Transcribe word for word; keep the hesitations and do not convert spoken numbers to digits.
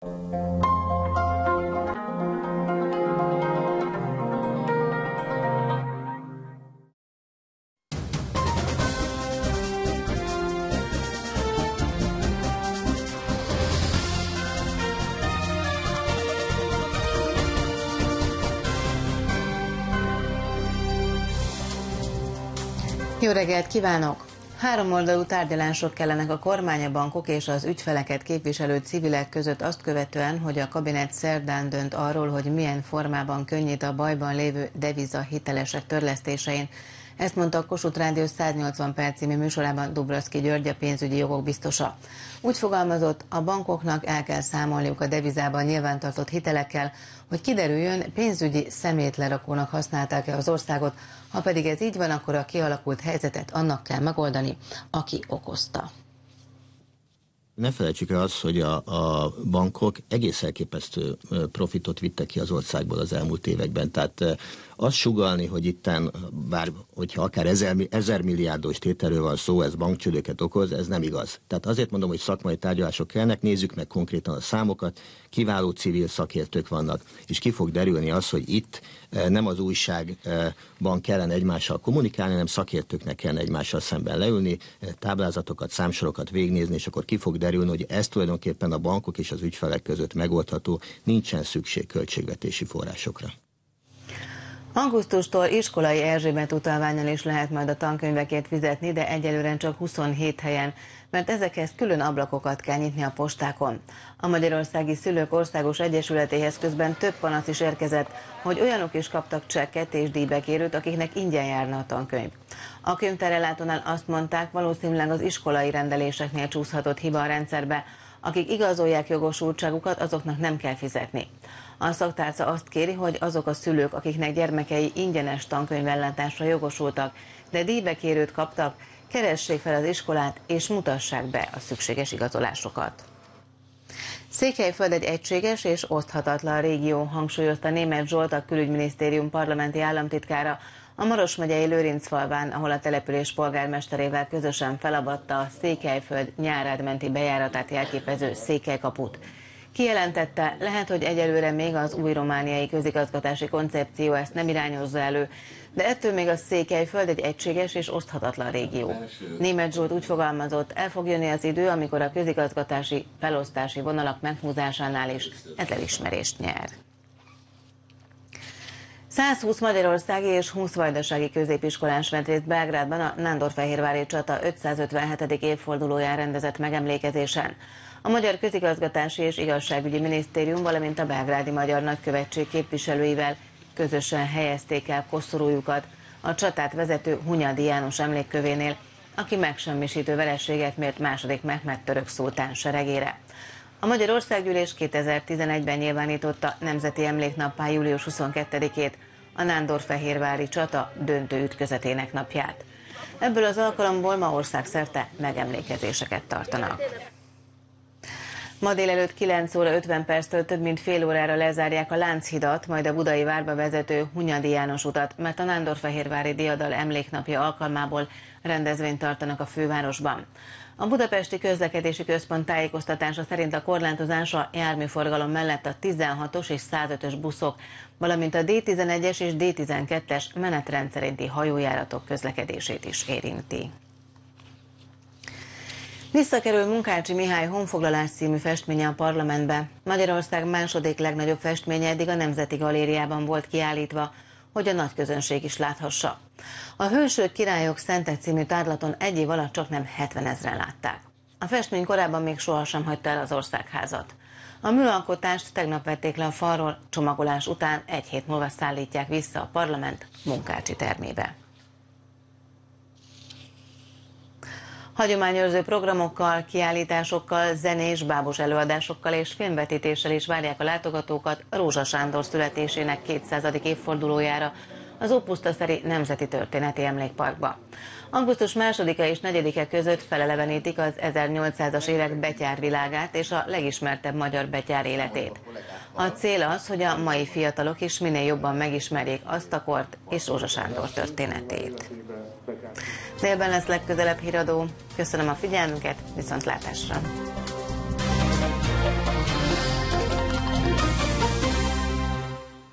Jó reggelt kívánok! Háromoldalú tárgyalások kellenek a kormány, a bankok és az ügyfeleket képviselő civilek között azt követően, hogy a kabinet szerdán dönt arról, hogy milyen formában könnyít a bajban lévő deviza hitelesek törlesztésein. Ezt mondta a Kossuth Rádió száznyolcvan perc című műsorában Dubravszky György, a pénzügyi jogok biztosa. Úgy fogalmazott, a bankoknak el kell számolniuk a devizában nyilvántartott hitelekkel, hogy kiderüljön, pénzügyi szemétlerakónak használták-e az országot, ha pedig ez így van, akkor a kialakult helyzetet annak kell megoldani, aki okozta. Ne felejtsük el azt, hogy a, a bankok egész elképesztő profitot vittek ki az országból az elmúlt években. Tehát azt sugallni, hogy itten, bár hogyha akár ezer, ezer milliárdos tételről van szó, ez bankcsődöket okoz, ez nem igaz. Tehát azért mondom, hogy szakmai tárgyalások kellnek, nézzük meg konkrétan a számokat, kiváló civil szakértők vannak, és ki fog derülni az, hogy itt nem az újságban kellene egymással kommunikálni, hanem szakértőknek kellene egymással szemben leülni, táblázatokat, számsorokat végignézni, és akkor ki fog derülni, hogy ez tulajdonképpen a bankok és az ügyfelek között megoldható, nincsen szükség költségvetési forrásokra. Augusztustól iskolai Erzsébet utalvánnyal is lehet majd a tankönyvekért fizetni, de egyelőre csak huszonhét helyen, mert ezekhez külön ablakokat kell nyitni a postákon. A Magyarországi Szülők Országos Egyesületéhez közben több panasz is érkezett, hogy olyanok is kaptak csekket és díjbekérőt, akiknek ingyen járna a tankönyv. A könyvtárellátónál azt mondták, valószínűleg az iskolai rendeléseknél csúszhatott hiba a rendszerbe. Akik igazolják jogosultságukat, azoknak nem kell fizetni. A szaktárca azt kéri, hogy azok a szülők, akiknek gyermekei ingyenes tankönyvellátásra jogosultak, de díjbekérőt kaptak, keressék fel az iskolát és mutassák be a szükséges igazolásokat. Székelyföld egy egységes és oszthatatlan régió, hangsúlyozta Németh Zsolt, a Külügyminisztérium parlamenti államtitkára a Maros megyei Lőrincfalván, ahol a település polgármesterével közösen felabatta a Székelyföld Nyárád menti bejáratát jelképező Székelykaput. Kijelentette, lehet, hogy egyelőre még az új romániai közigazgatási koncepció ezt nem irányozza elő, de ettől még a Székelyföld egy egységes és oszthatatlan régió. Németh Zsolt úgy fogalmazott, el fog jönni az idő, amikor a közigazgatási felosztási vonalak meghúzásánál is ez elismerést nyer. százhúsz magyarországi és húsz vajdasági középiskolás vett részt Belgrádban a Nándorfehérvári csata ötszázötvenhetedik évfordulóján rendezett megemlékezésen. A Magyar Közigazgatási és Igazságügyi Minisztérium, valamint a belgrádi Magyar Nagykövetség képviselőivel közösen helyezték el koszorújukat a csatát vezető Hunyadi János emlékkövénél, aki megsemmisítő vereséget mért második Mehmed török szultán seregére. A Magyar Országgyűlés kétezer-tizenegyben nyilvánította nemzeti emléknappá július huszonkettedikét, a Nándorfehérvári csata döntő ütközetének napját. Ebből az alkalomból ma országszerte megemlékezéseket tartanak. Ma délelőtt kilenc óra ötven perctől több mint fél órára lezárják a Lánchidat, majd a Budai várba vezető Hunyadi János utat, mert a Nándorfehérvári diadal emléknapja alkalmából rendezvényt tartanak a fővárosban. A Budapesti Közlekedési Központ tájékoztatása szerint a korlátozás a járműforgalom mellett a tizenhatos és százötös buszok, valamint a dé tizenegyes és dé tizenkettes menetrend szerinti hajójáratok közlekedését is érinti. Visszakerül Munkácsy Mihály Honfoglalás című festménye a parlamentbe. Magyarország második legnagyobb festménye eddig a Nemzeti Galériában volt kiállítva, hogy a nagy közönség is láthassa. A Hősök, Királyok, Szentek című tárlaton egy év alatt csaknem hetvenezren látták. A festmény korábban még sohasem hagyta el az országházat. A műalkotást tegnap vették le a falról, csomagolás után egy hét múlva szállítják vissza a parlament Munkácsy termébe. Hagyományőrző programokkal, kiállításokkal, zenés, bábos előadásokkal és filmvetítéssel is várják a látogatókat Rózsa Sándor születésének kétszázadik évfordulójára az Ópusztaszeri Nemzeti Történeti Emlékparkba. Augusztus másodika és negyedike között felelevenítik az ezernyolcszázas évek betyárvilágát és a legismertebb magyar betyár életét. A cél az, hogy a mai fiatalok is minél jobban megismerjék azt a kort és Rózsa Sándor történetét. Délben lesz legközelebb híradó. Köszönöm a figyelmüket, viszontlátásra!